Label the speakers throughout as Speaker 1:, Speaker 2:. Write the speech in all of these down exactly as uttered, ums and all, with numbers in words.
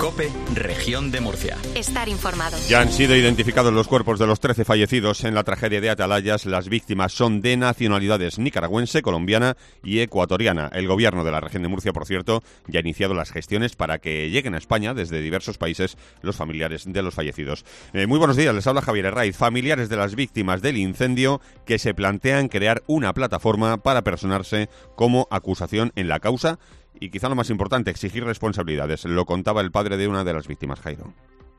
Speaker 1: COPE, Región de Murcia.
Speaker 2: Estar informado.
Speaker 3: Ya han sido identificados los cuerpos de los trece fallecidos en la tragedia de Atalayas. Las víctimas son de nacionalidades nicaragüense, colombiana y ecuatoriana. El gobierno de la región de Murcia, por cierto, ya ha iniciado las gestiones para que lleguen a España desde diversos países los familiares de los fallecidos. Eh, muy buenos días, les habla Javier Herraiz. Familiares de las víctimas del incendio que se plantean crear una plataforma para personarse como acusación en la causa y, quizá lo más importante, exigir responsabilidades. Lo contaba el padre de una de las víctimas, Jairo.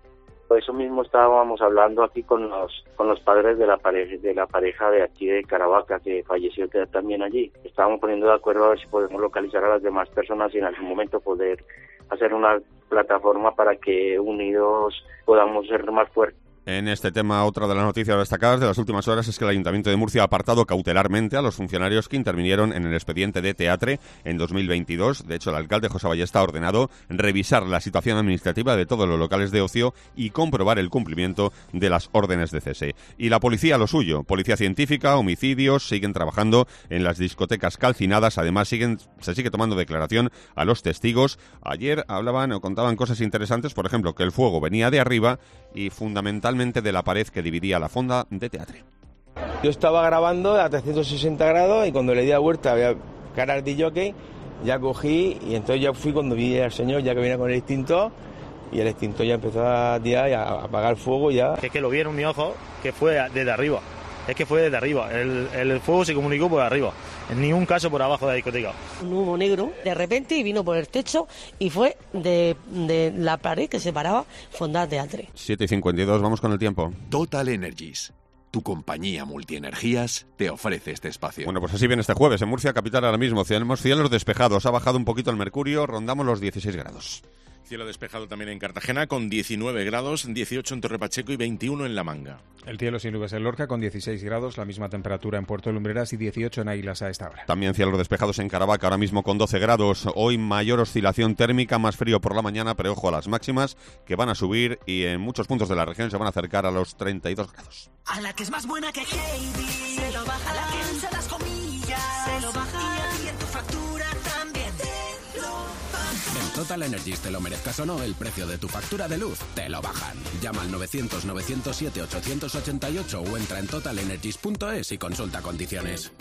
Speaker 4: Eso mismo estábamos hablando aquí con los con los padres de la pareja de la pareja de aquí de Caravaca que falleció también allí. Estábamos poniendo de acuerdo a ver si podemos localizar a las demás personas y en algún momento poder hacer una plataforma para que unidos podamos ser más fuertes.
Speaker 3: En este tema, otra de las noticias destacadas de las últimas horas es que el Ayuntamiento de Murcia ha apartado cautelarmente a los funcionarios que intervinieron en el expediente de Teatre en dos mil veintidós. De hecho, el alcalde José Ballesta ha ordenado revisar la situación administrativa de todos los locales de ocio y comprobar el cumplimiento de las órdenes de cese. Y la policía lo suyo. Policía científica, homicidios, siguen trabajando en las discotecas calcinadas. Además, siguen, se sigue tomando declaración a los testigos. Ayer hablaban o contaban cosas interesantes, por ejemplo, que el fuego venía de arriba y fundamentalmente de la pared que dividía la fonda de Teatre.
Speaker 5: Yo estaba grabando a trescientos sesenta grados y cuando le di la vuelta había caras de jockey, ya cogí y entonces ya fui cuando vi al señor ya que venía con el extintor y el extintor ya empezó a tirar y a apagar el fuego ya.
Speaker 6: Es que lo vieron mis ojos que fue desde arriba, es que fue desde arriba, el, el fuego se comunicó por arriba. En ningún caso por abajo de la discoteca.
Speaker 7: Un humo negro de repente y vino por el techo y fue de, de la pared que separaba Fonda Teatre.
Speaker 3: siete y cincuenta y dos, vamos con el tiempo.
Speaker 8: Total Energies, tu compañía multienergías, te ofrece este espacio.
Speaker 3: Bueno, pues así viene este jueves. En Murcia capital ahora mismo tenemos cielos despejados. Ha bajado un poquito el mercurio, rondamos los dieciséis grados.
Speaker 9: Cielo despejado también en Cartagena con diecinueve grados, dieciocho en Torre Pacheco y veintiuno en La Manga.
Speaker 10: El cielo sin nubes en Lorca con dieciséis grados, la misma temperatura en Puerto Lumbreras y dieciocho en Águilas a esta hora.
Speaker 3: También cielos despejados en Caravaca, ahora mismo con doce grados. Hoy mayor oscilación térmica, más frío por la mañana, pero ojo a las máximas que van a subir y en muchos puntos de la región se van a acercar a los treinta y dos grados.
Speaker 11: A la que es más buena que Heidi, se lo baja, a la que usa las comillas, se lo baja, y en tu factura también te lo baja.
Speaker 12: En Total Energies, te lo merezcas o no, el precio de tu factura de luz te lo bajan. Llama al novecientos, novecientos siete, ochocientos ochenta y ocho o entra en total energies punto es y consulta condiciones.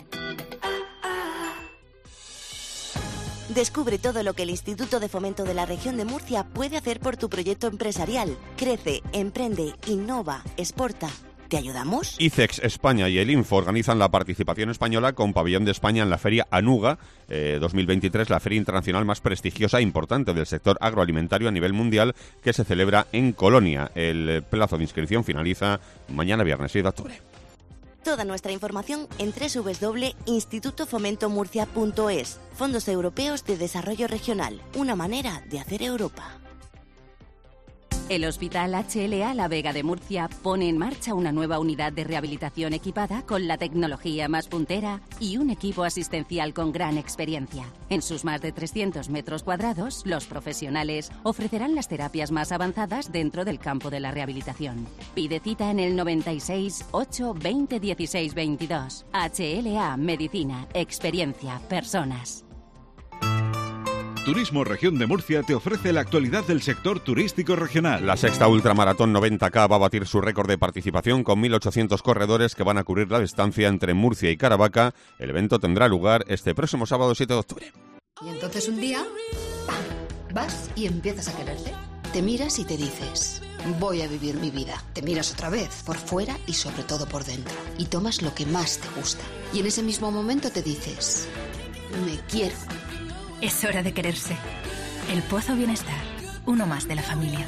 Speaker 13: Descubre todo lo que el Instituto de Fomento de la Región de Murcia puede hacer por tu proyecto empresarial. Crece, emprende, innova, exporta. ¿Te ayudamos?
Speaker 3: ICEX España y el Info organizan la participación española con pabellón de España en la Feria Anuga eh, dos mil veintitrés, la feria internacional más prestigiosa e importante del sector agroalimentario a nivel mundial, que se celebra en Colonia. El plazo de inscripción finaliza mañana viernes seis de octubre.
Speaker 13: Toda nuestra información en doble u doble u doble u punto instituto fomento murcia punto es. Fondos Europeos de Desarrollo Regional. Una manera de hacer Europa.
Speaker 14: El Hospital H L A La Vega de Murcia pone en marcha una nueva unidad de rehabilitación equipada con la tecnología más puntera y un equipo asistencial con gran experiencia. En sus más de trescientos metros cuadrados, los profesionales ofrecerán las terapias más avanzadas dentro del campo de la rehabilitación. Pide cita en el noventa y seis, ocho, veinte, dieciséis, veintidós. H L A Medicina, experiencia, personas.
Speaker 15: Turismo Región de Murcia te ofrece la actualidad del sector turístico regional.
Speaker 3: La sexta ultramaratón noventa K va a batir su récord de participación con mil ochocientos corredores que van a cubrir la distancia entre Murcia y Caravaca. El evento tendrá lugar este próximo sábado siete de octubre.
Speaker 16: Y entonces un día, ¡pam!, vas y empiezas a quererte. Te miras y te dices, voy a vivir mi vida. Te miras otra vez, por fuera y sobre todo por dentro. Y tomas lo que más te gusta. Y en ese mismo momento te dices, me quiero.
Speaker 17: Es hora de quererse. El Pozo Bienestar, uno más de la familia.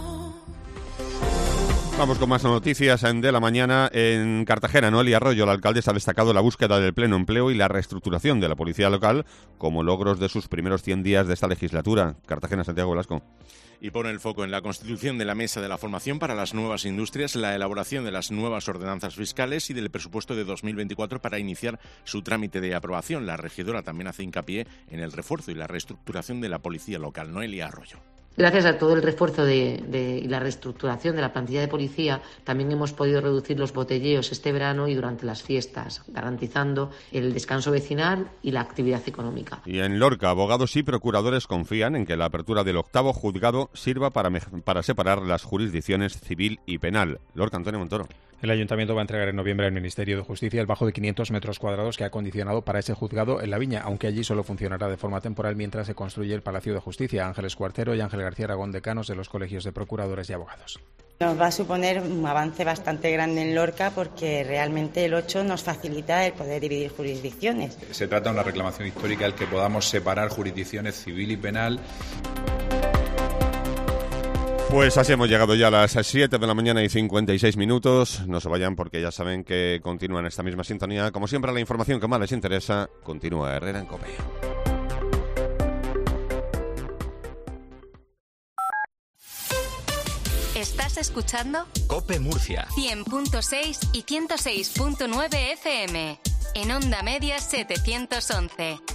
Speaker 3: Vamos con más noticias de la mañana. En Cartagena, Noelia Arroyo, la alcaldesa, ha destacado la búsqueda del pleno empleo y la reestructuración de la policía local como logros de sus primeros cien días de esta legislatura. Cartagena, Santiago Velasco.
Speaker 9: Y pone el foco en la constitución de la Mesa de la Formación para las Nuevas Industrias, la elaboración de las nuevas ordenanzas fiscales y del presupuesto de dos mil veinticuatro para iniciar su trámite de aprobación. La regidora también hace hincapié en el refuerzo y la reestructuración de la policía local. Noelia Arroyo.
Speaker 2: Gracias a todo el refuerzo de, de, y la reestructuración de la plantilla de policía, también hemos podido reducir los botelleos este verano y durante las fiestas, garantizando el descanso vecinal y la actividad económica.
Speaker 3: Y en Lorca, abogados y procuradores confían en que la apertura del octavo juzgado sirva para, para separar las jurisdicciones civil y penal. Lorca, Antonio Montoro.
Speaker 10: El Ayuntamiento va a entregar en noviembre al Ministerio de Justicia el bajo de quinientos metros cuadrados que ha acondicionado para ese juzgado en La Viña, aunque allí solo funcionará de forma temporal mientras se construye el Palacio de Justicia. Ángeles Cuartero y Ángel García Aragón, decanos de los colegios de procuradores y abogados.
Speaker 18: Nos va a suponer un avance bastante grande en Lorca porque realmente el ocho nos facilita el poder dividir jurisdicciones.
Speaker 19: Se trata de una reclamación histórica el que podamos separar jurisdicciones civil y penal.
Speaker 3: Pues así hemos llegado ya a las siete de la mañana y cincuenta y seis minutos. No se vayan porque ya saben que continúa en esta misma sintonía. Como siempre, la información que más les interesa continúa Herrera en COPE.
Speaker 20: ¿Estás escuchando?
Speaker 1: COPE Murcia.
Speaker 20: cien punto seis y ciento seis punto nueve F M. En onda media setecientos once.